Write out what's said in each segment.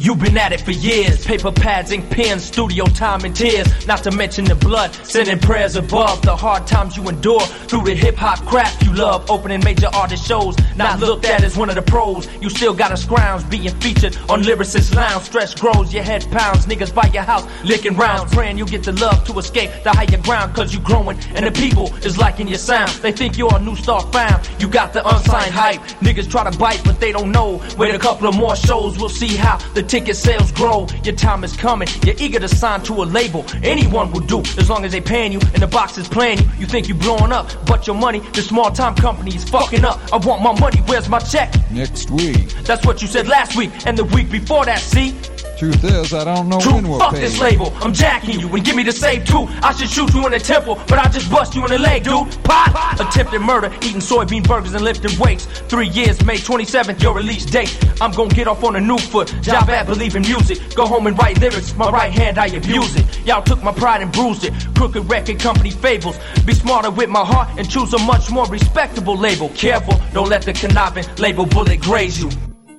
You've been at it for years. Paper pads, ink pens, studio time and tears. Not to mention the blood, sending prayers above. The hard times you endure through the hip-hop craft you love. Opening major artist shows, not looked at as one of the pros. You still gotta scrounge, being featured on Lyricist Lounge. Stress grows, your head pounds. Niggas by your house, licking rounds. Praying you get the love to escape the higher ground. Cause you growing and the people is liking your sound. They think you're a new star found. You got the unsigned hype. Niggas try to bite but they don't know. Wait a couple of more shows, we'll see how the ticket sales grow. Your time is coming, you're eager to sign to a label. Anyone will do, as long as they paying you and the box is playing you. You think you blowing up, but your money, the small time company is fucking up. I want my money, where's my check? Next week. That's what you said last week, and the week before that, see? Truth is, I don't know when we'll fuck pay this you. label, I'm jacking you, and give me the save too. I should shoot you in the temple, but I just bust you in the leg, dude. Pot! Attempted murder, eating soybean burgers and lifting weights. 3 years, May 27th, your release date. I'm gonna get off on a new foot, job at Believe in Music. Go home and write lyrics, my right hand, I abuse it. Y'all took my pride and bruised it. Crooked record company fables. Be smarter with my heart and choose a much more respectable label. Careful, don't let the conniving label bullet graze you.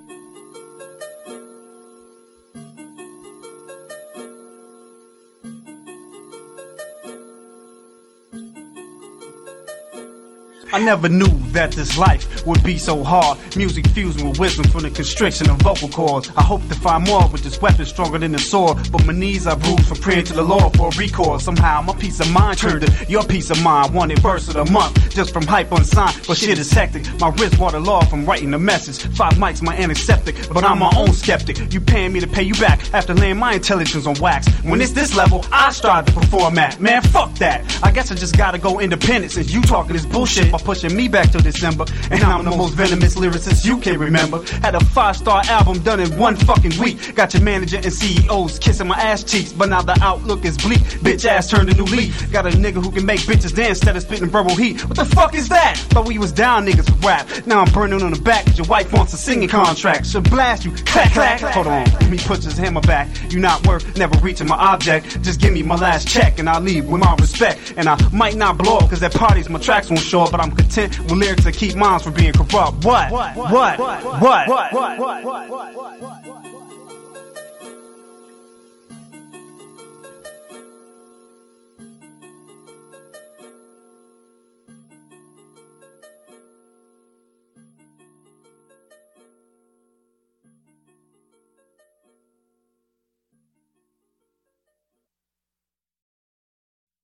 I never knew that this life would be so hard. Music fusing with wisdom from the constriction of vocal cords. I hope to find more with this weapon stronger than the sword. But my knees are bruised from praying to the Lord for a record. Somehow my peace of mind turned to your peace of mind. Wanted verse of the month just from hype unsigned. But shit is hectic. My wrist waterlogged from writing the message. 5 mics, my antiseptic. But I'm my own skeptic. You paying me to pay you back after laying my intelligence on wax. When it's this level, I strive to perform at. Man, fuck that. I guess I just gotta go independent since you talking this bullshit. Pushing me back till December, and I'm the most venomous lyricist you can remember. Had a 5-star album done in 1 fucking week. Got your manager and CEOs kissing my ass cheeks, but now the outlook is bleak. Bitch ass turned a new leaf. Got a nigga who can make bitches dance instead of spitting verbal heat. What the fuck is that? Thought we was down niggas for rap. Now I'm burning on the back cause your wife wants a singing contract. Should blast you, clack clack. Hold on, let me put his hammer back. You not worth never reaching my object. Just give me my last check and I'll leave with my respect. And I might not blow up cause at parties my tracks won't show up, but I'm content with lyrics that keep minds from being corrupt. What?